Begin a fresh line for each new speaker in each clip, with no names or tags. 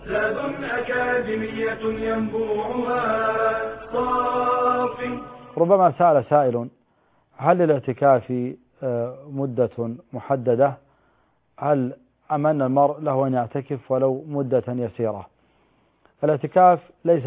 زاد أكاديمية ينبوعها صاف.
ربما سأل سائل: هل للاعتكاف مدة محددة؟ هل أم أن المرء له أن يعتكف ولو مدة يسيرة؟ الاعتكاف ليس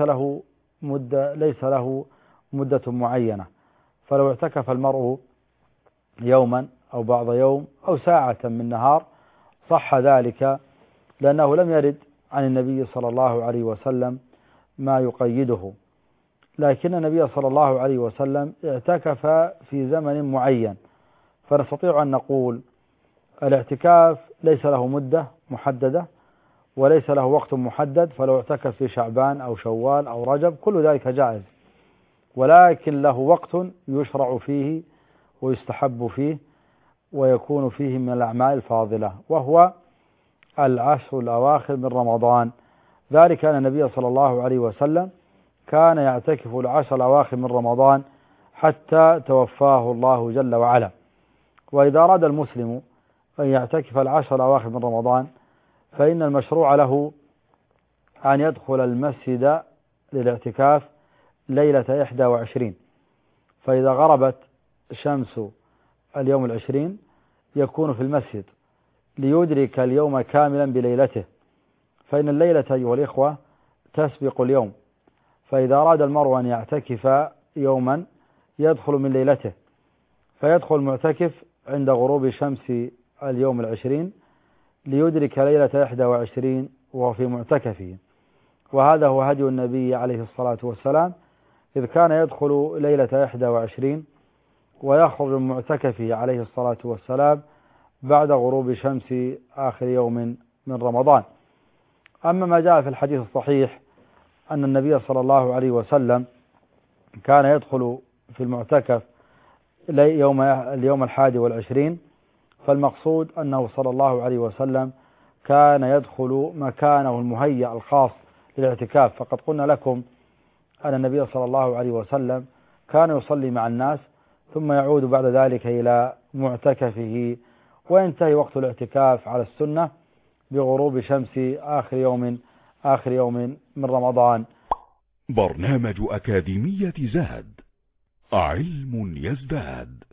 له مدة معينة، فلو اعتكف المرء يوما أو بعض يوم أو ساعة من نهار صح ذلك، لأنه لم يرد عن النبي صلى الله عليه وسلم ما يقيده، لكن النبي صلى الله عليه وسلم اعتكف في زمن معين، فنستطيع أن نقول الاعتكاف ليس له مدة محددة وليس له وقت محدد، فلو اعتكف في شعبان أو شوال أو رجب كل ذلك جائز، ولكن له وقت يشرع فيه ويستحب فيه ويكون فيه من الأعمال الفاضلة، وهو العشر الأواخر من رمضان. ذلك أن النبي صلى الله عليه وسلم كان يعتكف العشر الأواخر من رمضان حتى توفاه الله جل وعلا. وإذا أراد المسلم أن يعتكف العشر الأواخر من رمضان فإن المشروع له أن يدخل المسجد للاعتكاف ليلة 21، فإذا غربت شمس اليوم 20 يكون في المسجد ليدرك اليوم كاملا بليلته، فإن الليلة أيها الإخوة تسبق اليوم، فإذا أراد المرء أن يعتكف يوما يدخل من ليلته، فيدخل المعتكف عند غروب شمس اليوم 20 ليدرك ليلة 21 وهو في معتكفه. وهذا هو هدي النبي عليه الصلاة والسلام، إذ كان يدخل ليلة 21 ويخرج من معتكفه عليه الصلاة والسلام بعد غروب شمس آخر يوم من رمضان. أما ما جاء في الحديث الصحيح أن النبي صلى الله عليه وسلم كان يدخل في المعتكف اليوم 21، فالمقصود أنه صلى الله عليه وسلم كان يدخل مكانه المهيأ الخاص للاعتكاف، فقد قلنا لكم أن النبي صلى الله عليه وسلم كان يصلي مع الناس ثم يعود بعد ذلك إلى معتكفه، وينتهي وقت الاعتكاف على السنة بغروب شمس آخر يوم من رمضان.
برنامج أكاديمية زاد، علم يزداد.